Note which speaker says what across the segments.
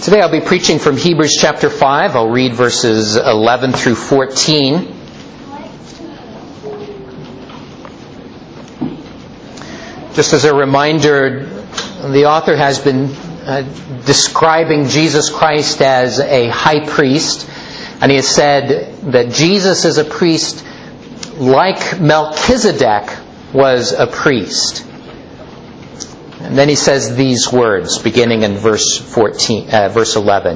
Speaker 1: Today I'll be preaching from Hebrews chapter 5. I'll read verses 11 through 14. Just as a reminder, the author has been describing Jesus Christ as a high priest, and he has said that Jesus is a priest like Melchizedek was a priest. And then he says these words, beginning in verse 11.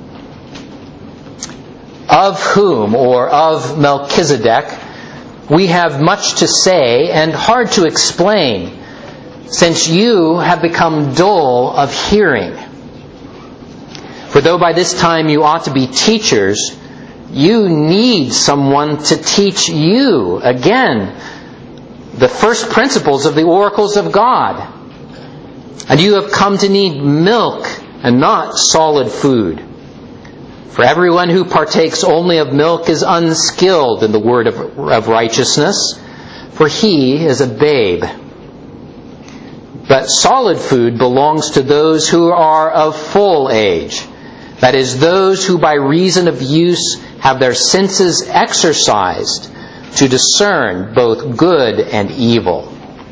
Speaker 1: Of whom, or of Melchizedek, we have much to say and hard to explain, since you have become dull of hearing. For though by this time you ought to be teachers, you need someone to teach you, again, the first principles of the oracles of God. And you have come to need milk and not solid food. For everyone who partakes only of milk is unskilled in the word of righteousness, for he is a babe. But solid food belongs to those who are of full age, that is, those who by reason of use have their senses exercised to discern both good and evil.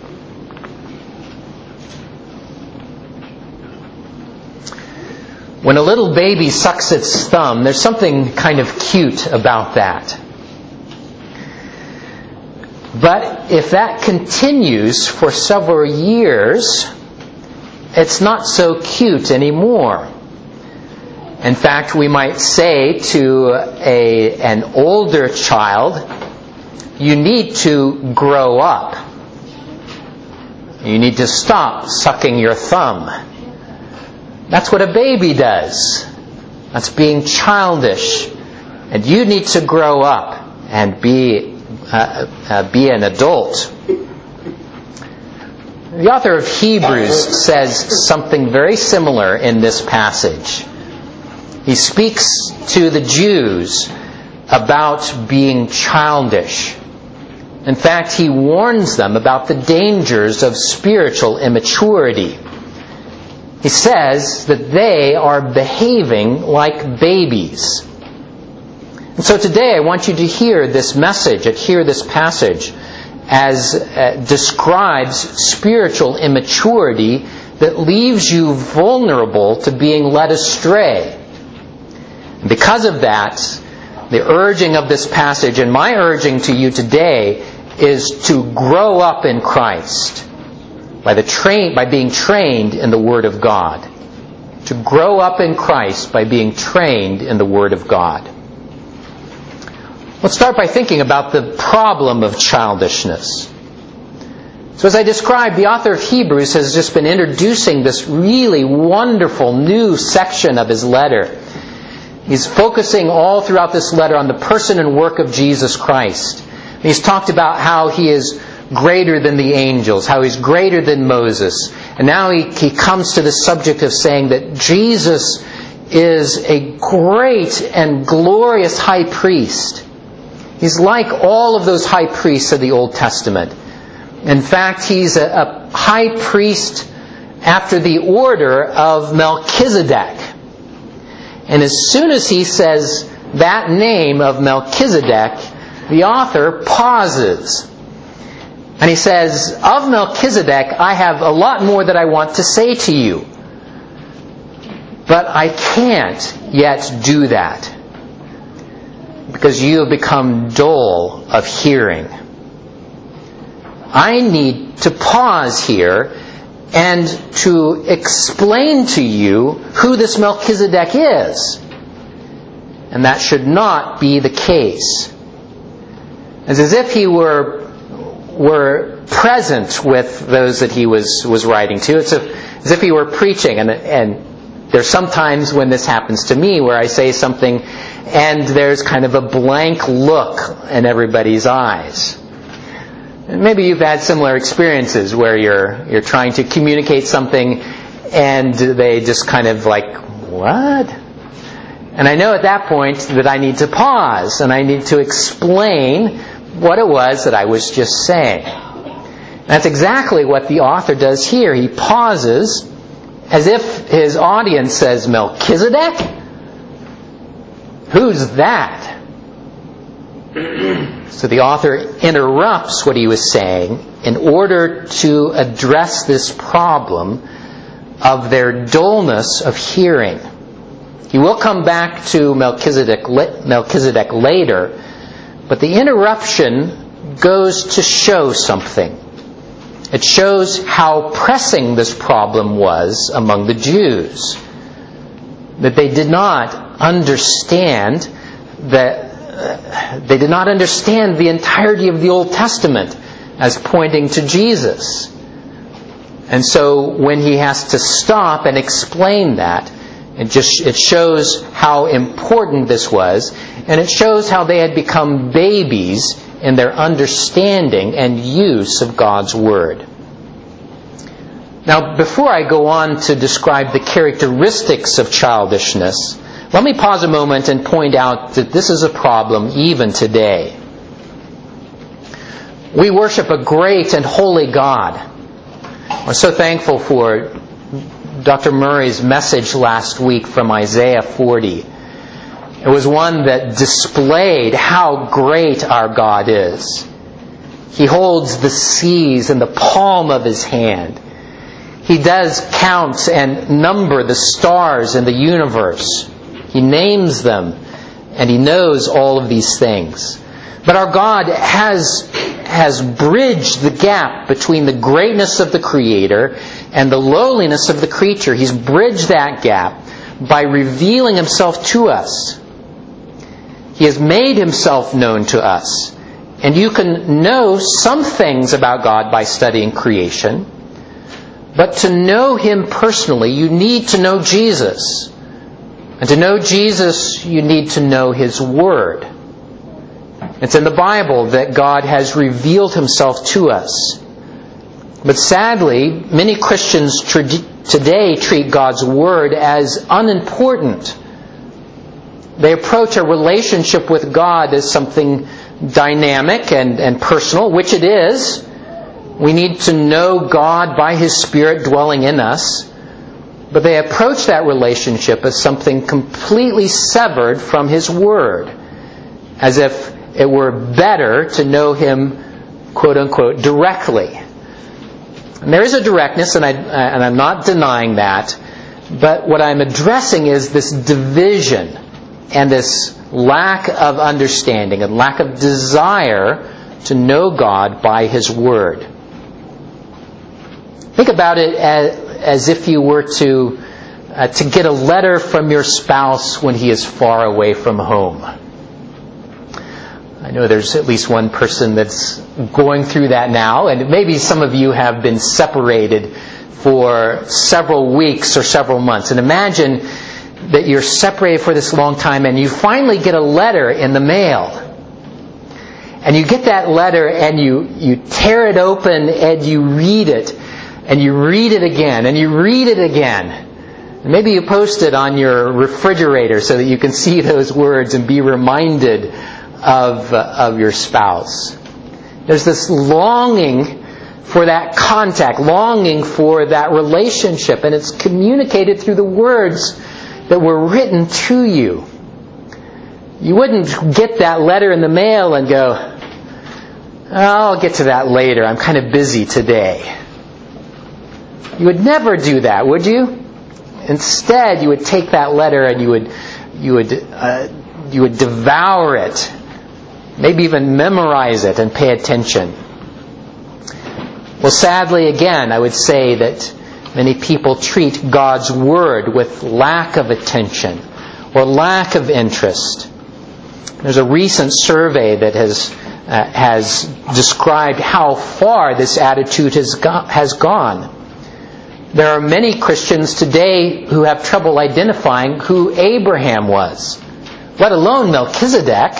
Speaker 1: When a little baby sucks its thumb, there's something kind of cute about that. But if that continues for several years, it's not so cute anymore. In fact, we might say to an older child, you need to grow up. You need to stop sucking your thumb. That's what a baby does. That's being childish. And you need to grow up and be an adult. The author of Hebrews says something very similar in this passage. He speaks to the Jews about being childish. In fact, he warns them about the dangers of spiritual immaturity. He says that they are behaving like babies. And so today I want you to hear this message, hear this passage as describes spiritual immaturity that leaves you vulnerable to being led astray. And because of that, the urging of this passage and my urging to you today is to grow up in Christ. By being trained in the Word of God. To grow up in Christ by being trained in the Word of God. Let's start by thinking about the problem of childishness. So as I described, the author of Hebrews has just been introducing this really wonderful new section of his letter. He's focusing all throughout this letter on the person and work of Jesus Christ. He's talked about how he is greater than the angels, how he's greater than Moses. And now he comes to the subject of saying that Jesus is a great and glorious high priest. He's like all of those high priests of the Old Testament. In fact, he's a high priest after the order of Melchizedek. And as soon as he says that name of Melchizedek, the author pauses. And he says, of Melchizedek, I have a lot more that I want to say to you. But I can't yet do that. Because you have become dull of hearing. I need to pause here and to explain to you who this Melchizedek is. And that should not be the case. It's as if he were present with those that he was writing to. It's as if he were preaching. And there's sometimes when this happens to me where I say something and there's kind of a blank look in everybody's eyes. And maybe you've had similar experiences where you're trying to communicate something and they just kind of like, what? And I know at that point that I need to pause and I need to explain what it was that I was just saying. That's exactly what the author does here. He pauses as if his audience says, Melchizedek? Who's that? So the author interrupts what he was saying in order to address this problem of their dullness of hearing. He will come back to Melchizedek later, but the interruption goes to show something. It shows how pressing this problem was among the Jews. That they did not understand the entirety of the Old Testament as pointing to Jesus. And so when he has to stop and explain that, it shows how important this was, and it shows how they had become babies in their understanding and use of God's Word. Now, before I go on to describe the characteristics of childishness, let me pause a moment and point out that this is a problem even today. We worship a great and holy God. We're so thankful for Dr. Murray's message last week from Isaiah 40. It was one that displayed how great our God is. He holds the seas in the palm of His hand. He does count and number the stars in the universe. He names them, and He knows all of these things. But our God has bridged the gap between the greatness of the Creator and the lowliness of the creature. He's bridged that gap by revealing Himself to us. He has made Himself known to us. And you can know some things about God by studying creation. But to know Him personally, you need to know Jesus. And to know Jesus, you need to know His Word. It's in the Bible that God has revealed Himself to us. But sadly, many Christians today treat God's Word as unimportant. They approach a relationship with God as something dynamic and personal, which it is. We need to know God by His Spirit dwelling in us. But they approach that relationship as something completely severed from His Word, as if it were better to know Him, quote-unquote, directly. And there is a directness, and I'm not denying that, but what I'm addressing is this division and this lack of understanding and lack of desire to know God by His Word. Think about it as if you were to get a letter from your spouse when he is far away from home. I know there's at least one person that's going through that now, and maybe some of you have been separated for several weeks or several months. And imagine that you're separated for this long time and you finally get a letter in the mail. And you get that letter and you tear it open and you read it. And you read it again, and you read it again. And maybe you post it on your refrigerator so that you can see those words and be reminded of your spouse. There's this longing for that contact, longing for that relationship, and it's communicated through the words that were written to you. You wouldn't get that letter in the mail and go, I'll get to that later, I'm kind of busy today. You would never do that, would you? Instead, you would take that letter and you would devour it, maybe even memorize it and pay attention. Well, sadly, again, I would say that many people treat God's Word with lack of attention or lack of interest. There's a recent survey that has described how far this attitude has gone. There are many Christians today who have trouble identifying who Abraham was, let alone Melchizedek.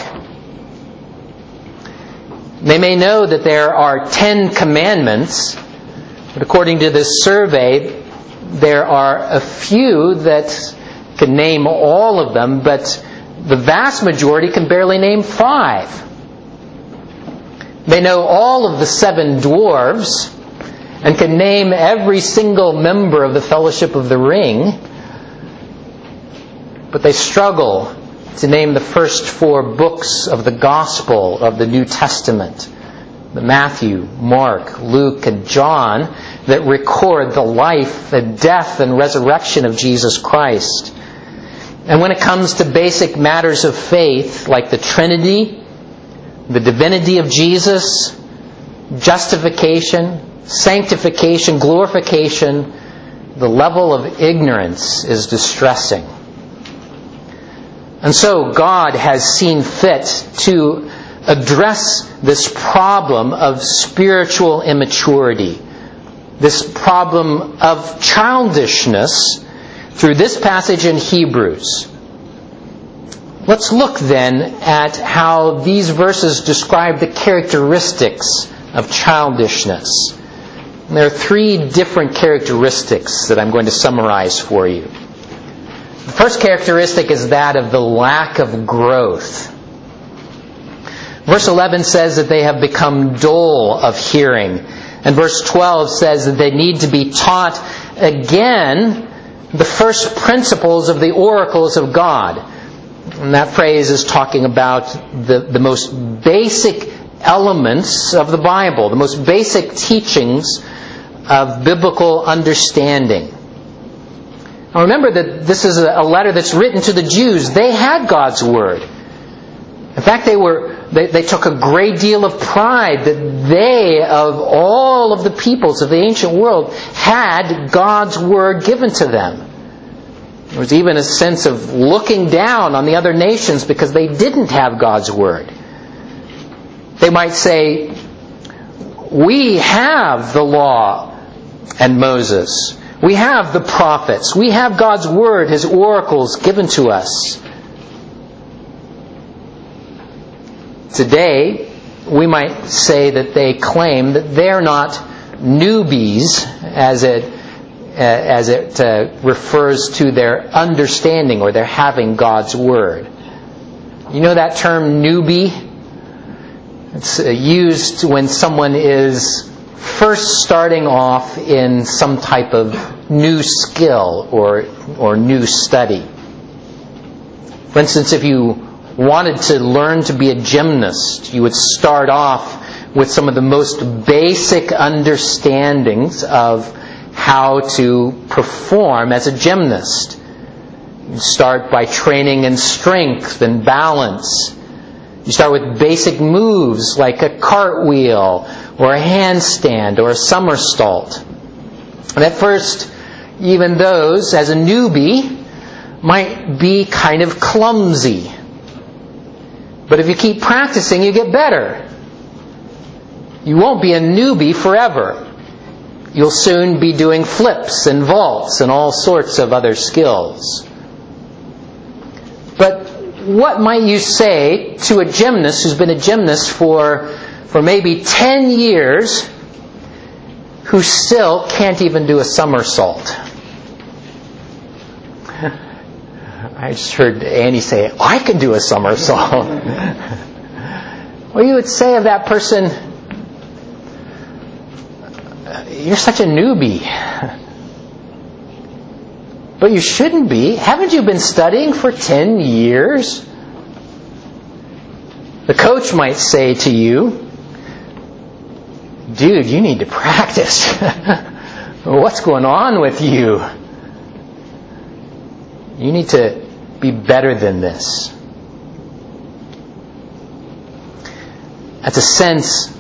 Speaker 1: They may know that there are 10 commandments, but according to this survey, there are a few that can name all of them, but the vast majority can barely name 5. They know all of the 7 dwarves, and can name every single member of the Fellowship of the Ring, but they struggle to name the first 4 books of the Gospel of the New Testament, the Matthew, Mark, Luke, and John, that record the life, the death, and resurrection of Jesus Christ. And when it comes to basic matters of faith, like the Trinity, the divinity of Jesus, justification, sanctification, glorification, the level of ignorance is distressing. And so God has seen fit to address this problem of spiritual immaturity, this problem of childishness, through this passage in Hebrews. Let's look then at how these verses describe the characteristics of childishness. And there are 3 different characteristics that I'm going to summarize for you. The first characteristic is that of the lack of growth. Verse 11 says that they have become dull of hearing. And verse 12 says that they need to be taught again the first principles of the oracles of God. And that phrase is talking about the most basic elements of the Bible, the most basic teachings of biblical understanding. Now remember that this is a letter that's written to the Jews. They had God's Word. In fact, they took a great deal of pride that they, of all of the peoples of the ancient world, had God's Word given to them. There was even a sense of looking down on the other nations because they didn't have God's Word. They might say, we have the law and Moses. We have the prophets. We have God's Word, His oracles given to us. Today, we might say that they claim that they're not newbies as it refers to their understanding or their having God's Word. You know that term newbie? It's used when someone is first starting off in some type of new skill or new study. For instance, if you wanted to learn to be a gymnast, you would start off with some of the most basic understandings of how to perform as a gymnast. You start by training in strength and balance. You start with basic moves like a cartwheel or a handstand or a somersault. And at first, even those, as a newbie, might be kind of clumsy. But if you keep practicing, you get better. You won't be a newbie forever. You'll soon be doing flips and vaults and all sorts of other skills. But what might you say to a gymnast who's been a gymnast for maybe 10 years who still can't even do a somersault? I just heard Annie say, I can do a somersault. Well, you would say of that person, you're such a newbie. But you shouldn't be. Haven't you been studying for 10 years? The coach might say to you, dude, you need to practice. What's going on with you? You need to be better than this. That's a sense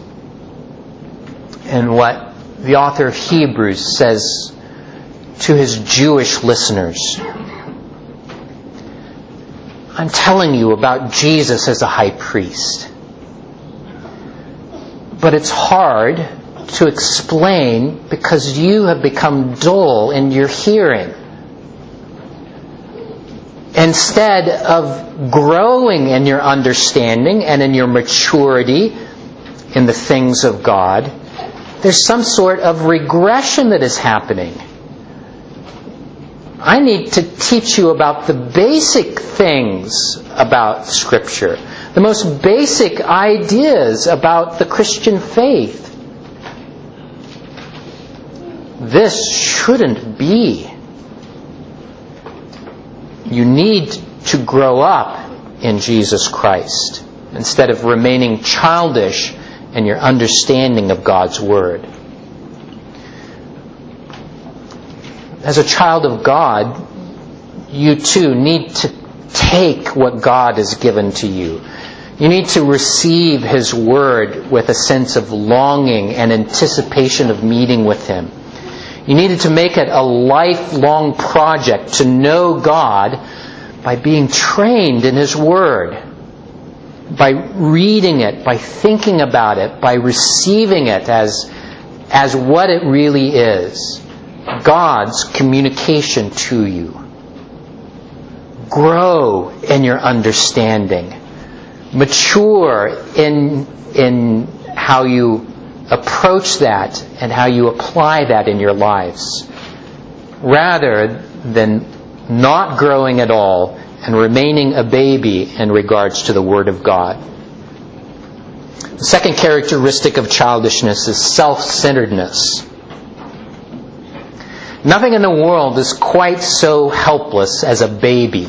Speaker 1: in what the author of Hebrews says to his Jewish listeners. I'm telling you about Jesus as a high priest. But it's hard to explain because you have become dull in your hearing. Instead of growing in your understanding and in your maturity in the things of God, there's some sort of regression that is happening. I need to teach you about the basic things about Scripture, the most basic ideas about the Christian faith. this shouldn't be. You need to grow up in Jesus Christ instead of remaining childish in your understanding of God's Word. As a child of God, you too need to take what God has given to you. You need to receive His Word with a sense of longing and anticipation of meeting with Him. You needed to make it a lifelong project to know God by being trained in His Word, by reading it, by thinking about it, by receiving it as what it really is, God's communication to you. Grow in your understanding. Mature in how you approach that and how you apply that in your lives, rather than not growing at all and remaining a baby in regards to the Word of God. The second characteristic of childishness is self-centeredness. Nothing in the world is quite so helpless as a baby.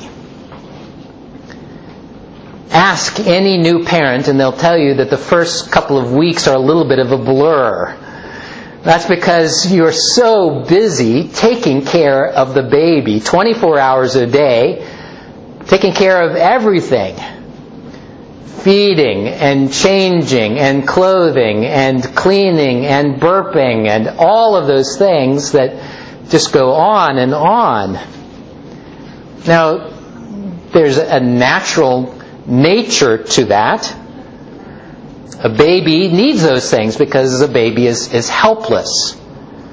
Speaker 1: Ask any new parent and they'll tell you that the first couple of weeks are a little bit of a blur. That's because you're so busy taking care of the baby 24 hours a day, taking care of everything. Feeding and changing and clothing and cleaning and burping and all of those things that just go on and on. Now, there's a natural nature to that. A baby needs those things because a baby is helpless.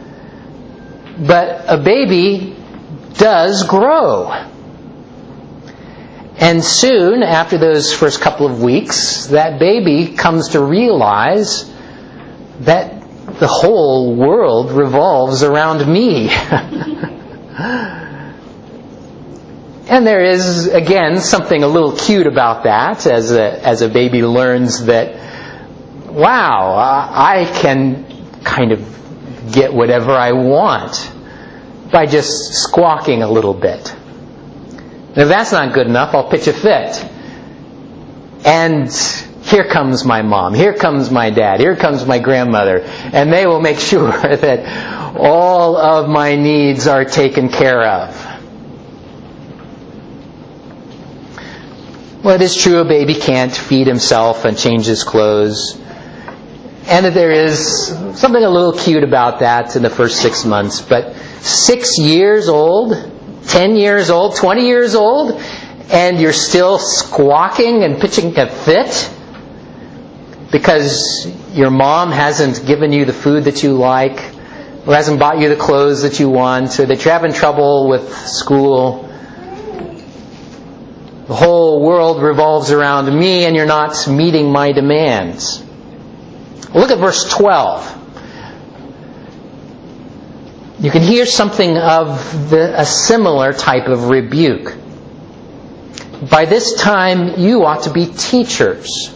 Speaker 1: But a baby does grow. And soon, after those first couple of weeks, that baby comes to realize that the whole world revolves around me. And there is, again, something a little cute about that as a baby learns that, wow, I can kind of get whatever I want by just squawking a little bit. And if that's not good enough, I'll pitch a fit. And here comes my mom, here comes my dad, here comes my grandmother, and they will make sure that all of my needs are taken care of. Well, it is true a baby can't feed himself and change his clothes, and that there is something a little cute about that in the first 6 months. But 6 years old, 10 years old, 20 years old, and you're still squawking and pitching a fit because your mom hasn't given you the food that you like, or hasn't bought you the clothes that you want, or that you're having trouble with school. The whole world revolves around me and you're not meeting my demands. Look at verse 12. You can hear something of a similar type of rebuke. By this time, you ought to be teachers.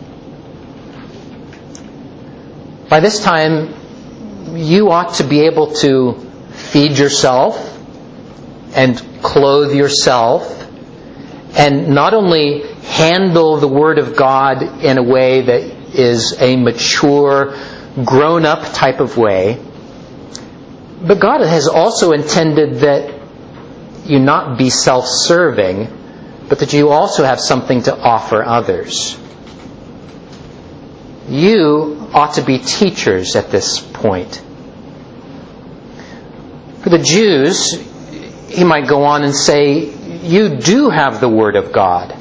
Speaker 1: By this time, you ought to be able to feed yourself and clothe yourself, and not only handle the Word of God in a way that is a mature, grown-up type of way, but God has also intended that you not be self-serving, but that you also have something to offer others. You ought to be teachers at this point. For the Jews, he might go on and say, you do have the Word of God.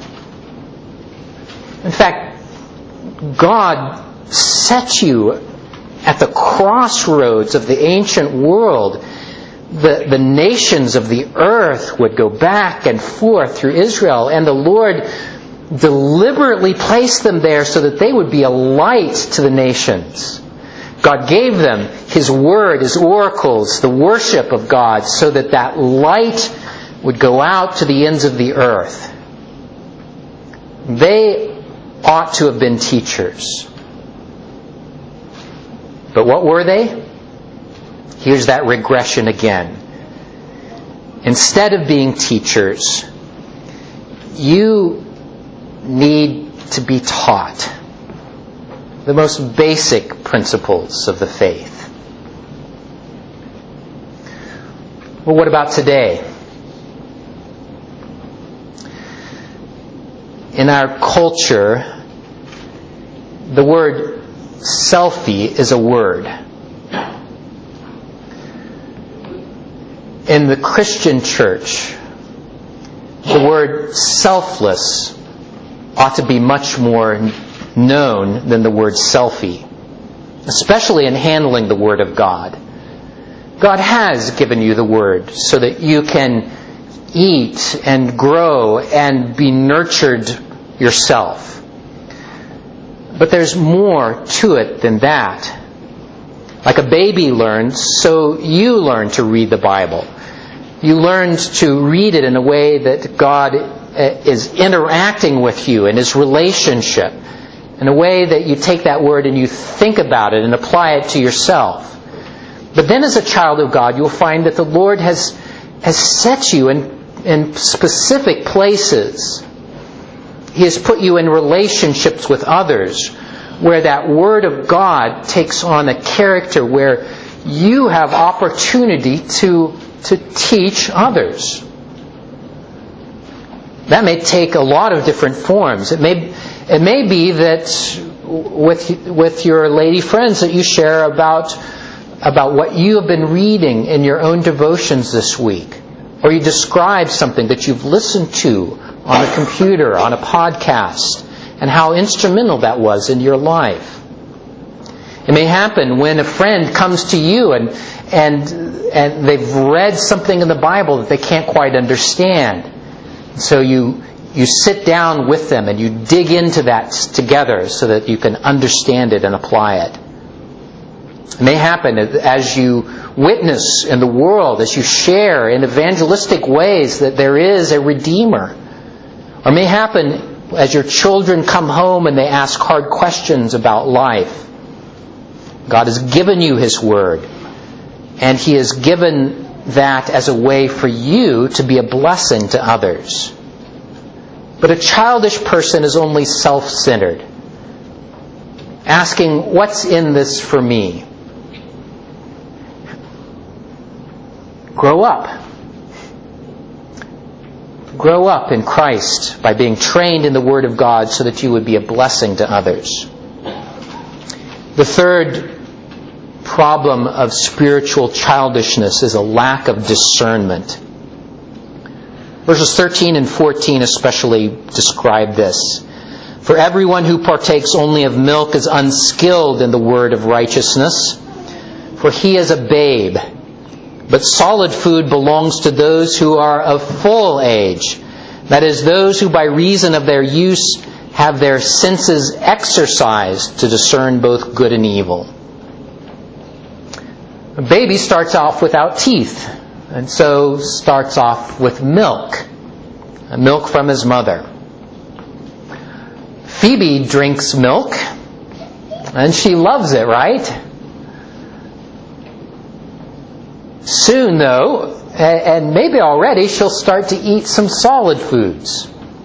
Speaker 1: In fact, God set you at the crossroads of the ancient world. The nations of the earth would go back and forth through Israel, and the Lord deliberately placed them there so that they would be a light to the nations. God gave them His Word, His oracles, the worship of God, so that that light would go out to the ends of the earth. They ought to have been teachers. But what were they? Here's that regression again. Instead of being teachers, you need to be taught the most basic principles of the faith. Well, what about today? In our culture, the word selfie is a word. In the Christian church, the word selfless ought to be much more known than the word selfie, especially in handling the Word of God. God has given you the Word so that you can eat and grow and be nurtured yourself. But there's more to it than that. Like a baby learns, so you learn to read the Bible. You learn to read it in a way that God is interacting with you in His relationship, in a way that you take that Word and you think about it and apply it to yourself. But then as a child of God, you'll find that the Lord has set you in specific places. He has put you in relationships with others where that Word of God takes on a character where you have opportunity to teach others. That may take a lot of different forms. It may be that with your lady friends that you share about what you have been reading in your own devotions this week. Or you describe something that you've listened to on a computer, on a podcast, and how instrumental that was in your life. It may happen when a friend comes to you and they've read something in the Bible that they can't quite understand. So you sit down with them and you dig into that together so that you can understand it and apply it. It may happen as you witness in the world, as you share in evangelistic ways that there is a Redeemer. Or it may happen as your children come home and they ask hard questions about life. God has given you His Word, and He has given that as a way for you to be a blessing to others. But a childish person is only self-centered, asking, what's in this for me? Grow up. Grow up in Christ by being trained in the Word of God so that you would be a blessing to others. The third problem of spiritual childishness is a lack of discernment. Verses 13 and 14 especially describe this. For everyone who partakes only of milk is unskilled in the word of righteousness, for he is a babe. But solid food belongs to those who are of full age, that is, those who by reason of their use have their senses exercised to discern both good and evil. A baby starts off without teeth, and so starts off with milk. Milk from his mother. Phoebe drinks milk, and she loves it, right? Soon, though, and maybe already, she'll start to eat some solid foods.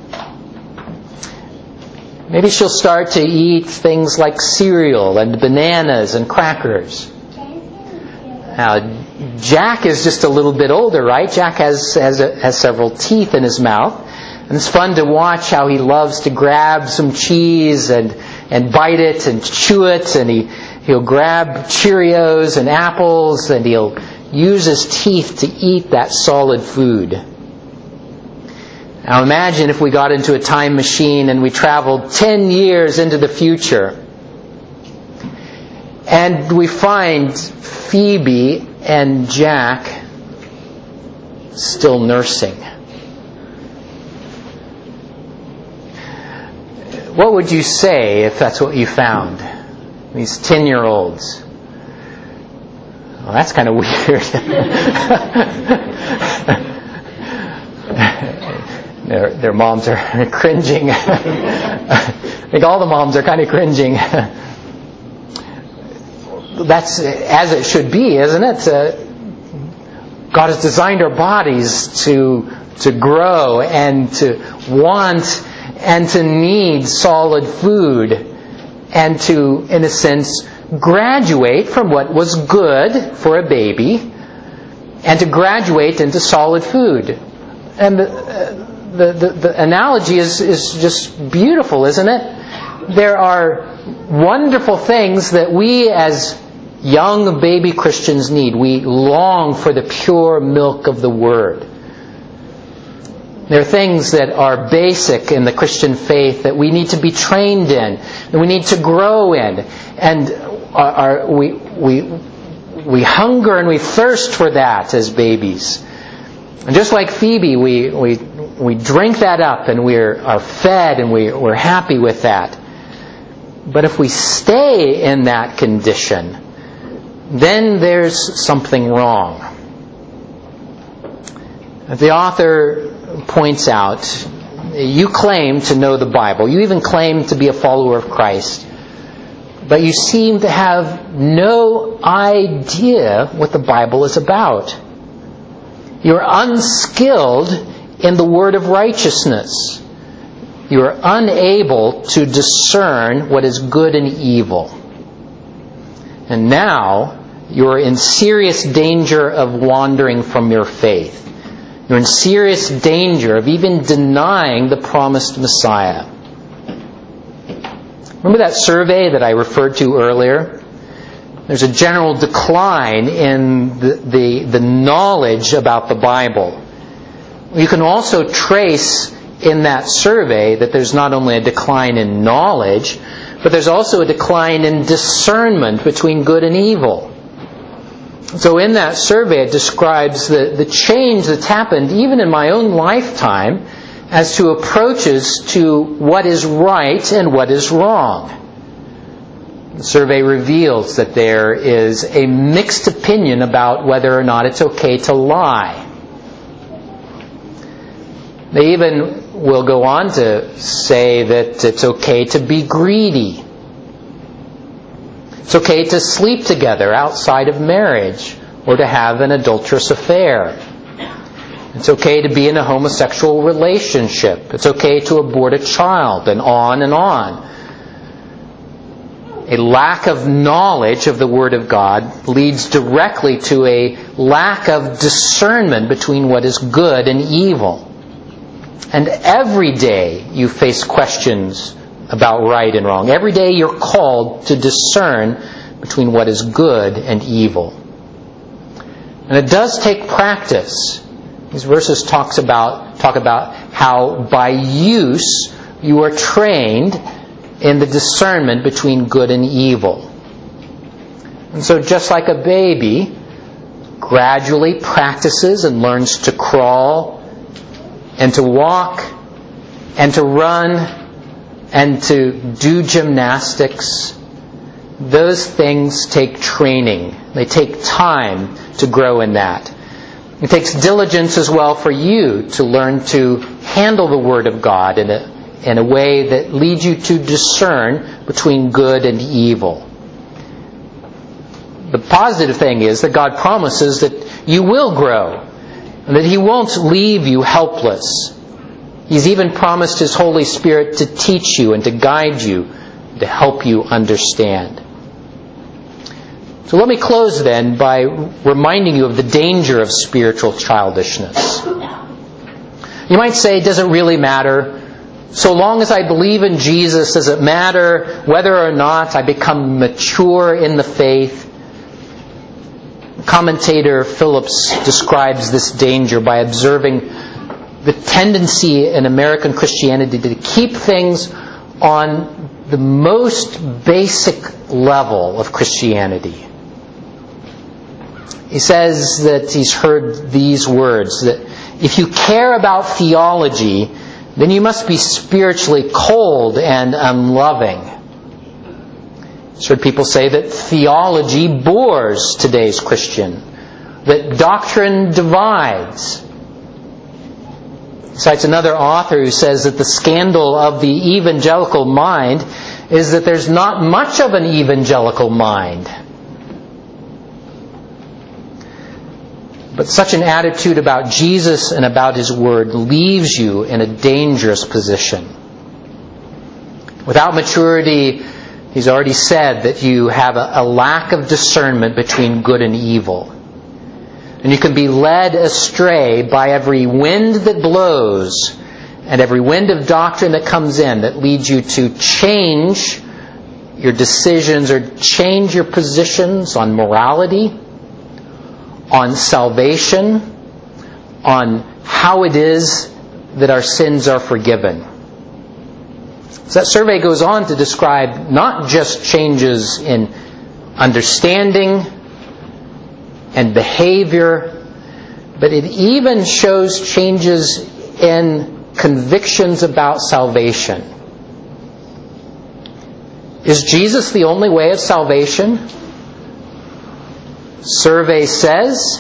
Speaker 1: Maybe she'll start to eat things like cereal and bananas and crackers. Now, Jack is just a little bit older, right? Jack has several teeth in his mouth. And it's fun to watch how he loves to grab some cheese and bite it and chew it. And he'll grab Cheerios and apples and he'll use his teeth to eat that solid food. Now imagine if we got into a time machine and we traveled 10 years into the future. And we find Phoebe and Jack still nursing. What would you say if that's what you found? These 10-year-olds. Well, that's kind of weird. Their moms are cringing. I think all the moms are kind of cringing. that's as it should be, isn't it? God has designed our bodies to grow and to want and to need solid food and to, in a sense, graduate from what was good for a baby and to graduate into solid food. And the analogy is just beautiful, isn't it? There are wonderful things that we as young baby Christians need. We long for the pure milk of the Word. There are things that are basic in the Christian faith that we need to be trained in, and we need to grow in. And we hunger and we thirst for that as babies. And just like Phoebe, we drink that up and we are fed and we're happy with that. But if we stay in that condition, then there's something wrong. The author points out, you claim to know the Bible. You even claim to be a follower of Christ. But you seem to have no idea what the Bible is about. You're unskilled in the word of righteousness. You are unable to discern what is good and evil. And now you're in serious danger of wandering from your faith. You're in serious danger of even denying the promised Messiah. Remember that survey that I referred to earlier? There's a general decline in the knowledge about the Bible. You can also trace in that survey that there's not only a decline in knowledge, but there's also a decline in discernment between good and evil. So in that survey it describes the change that's happened even in my own lifetime as to approaches to what is right and what is wrong. The survey reveals that there is a mixed opinion about whether or not it's okay to lie. They even will go on to say that it's okay to be greedy. It's okay to sleep together outside of marriage or to have an adulterous affair. It's okay to be in a homosexual relationship. It's okay to abort a child, and on and on. A lack of knowledge of the Word of God leads directly to a lack of discernment between what is good and evil. And every day you face questions about right and wrong. Every day you're called to discern between what is good and evil. And it does take practice. These verses talk about how by use you are trained in the discernment between good and evil. And so just like a baby gradually practices and learns to crawl and to walk and to run and to do gymnastics, those things take training. They take time to grow in that. It takes diligence as well for you to learn to handle the Word of God in a way that leads you to discern between good and evil. The positive thing is that God promises that you will grow and that He won't leave you helpless. He's even promised His Holy Spirit to teach you and to guide you, to help you understand. So let me close then by reminding you of the danger of spiritual childishness. You might say, does it really matter? So long as I believe in Jesus, does it matter whether or not I become mature in the faith? Commentator Phillips describes this danger by observing the tendency in American Christianity to keep things on the most basic level of Christianity. He says that he's heard these words, that if you care about theology, then you must be spiritually cold and unloving. I've heard people say that theology bores today's Christian, that doctrine divides. He cites another author who says that the scandal of the evangelical mind is that there's not much of an evangelical mind. But such an attitude about Jesus and about His Word leaves you in a dangerous position. Without maturity, He's already said that you have a lack of discernment between good and evil. And you can be led astray by every wind that blows and every wind of doctrine that comes in that leads you to change your decisions or change your positions on morality, on salvation, on how it is that our sins are forgiven. So that survey goes on to describe not just changes in understanding and behavior, but it even shows changes in convictions about salvation. Is Jesus the only way of salvation? Survey says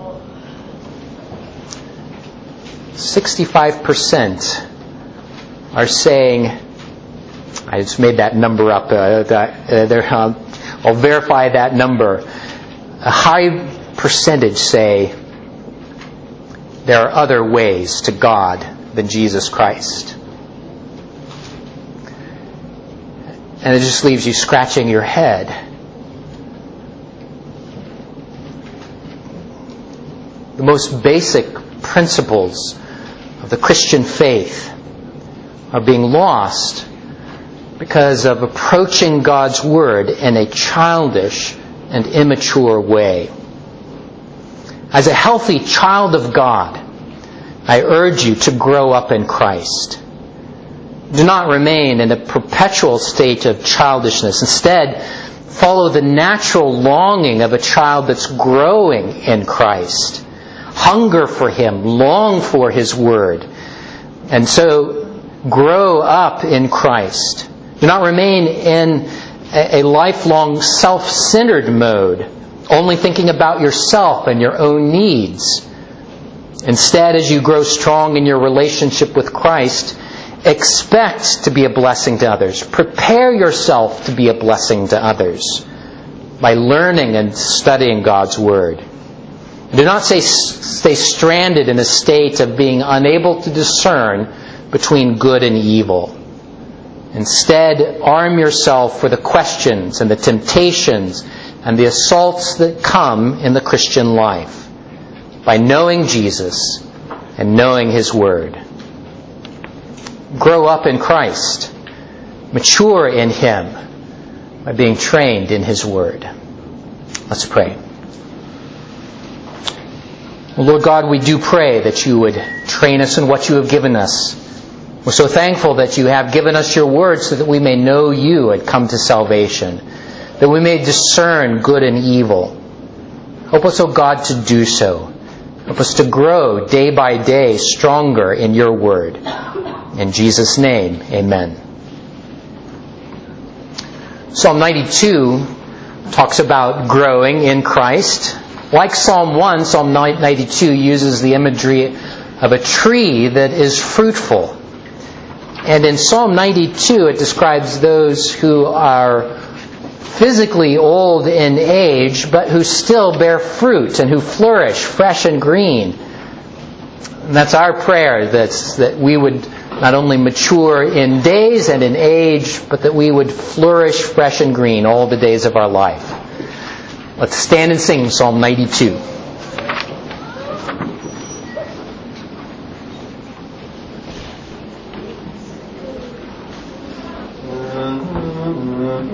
Speaker 1: 65% are saying, I just made that number up, I'll verify that number. A high percentage say there are other ways to God than Jesus Christ. And it just leaves you scratching your head. The most basic principles of the Christian faith are being lost because of approaching God's Word in a childish and immature way. As a healthy child of God, I urge you to grow up in Christ. Do not remain in a perpetual state of childishness. Instead, follow the natural longing of a child that's growing in Christ. Hunger for Him, long for His Word. And so, grow up in Christ. Do not remain in a lifelong self-centered mode, only thinking about yourself and your own needs. Instead, as you grow strong in your relationship with Christ, expect to be a blessing to others. Prepare yourself to be a blessing to others by learning and studying God's Word. Do not stay stranded in a state of being unable to discern between good and evil. Instead, arm yourself for the questions and the temptations and the assaults that come in the Christian life by knowing Jesus and knowing His Word. Grow up in Christ. Mature in Him by being trained in His Word. Let's pray. Well, Lord God, we do pray that You would train us in what You have given us. We're so thankful that You have given us Your Word so that we may know You and come to salvation, that we may discern good and evil. Help us, O God, to do so. Help us to grow day by day stronger in Your Word. In Jesus' name, amen. Psalm 92 talks about growing in Christ. Like Psalm 1, Psalm 92 uses the imagery of a tree that is fruitful. And in Psalm 92, it describes those who are physically old in age, but who still bear fruit and who flourish fresh and green. And that's our prayer, that we would not only mature in days and in age, but that we would flourish fresh and green all the days of our life. Let's stand and sing Psalm 92.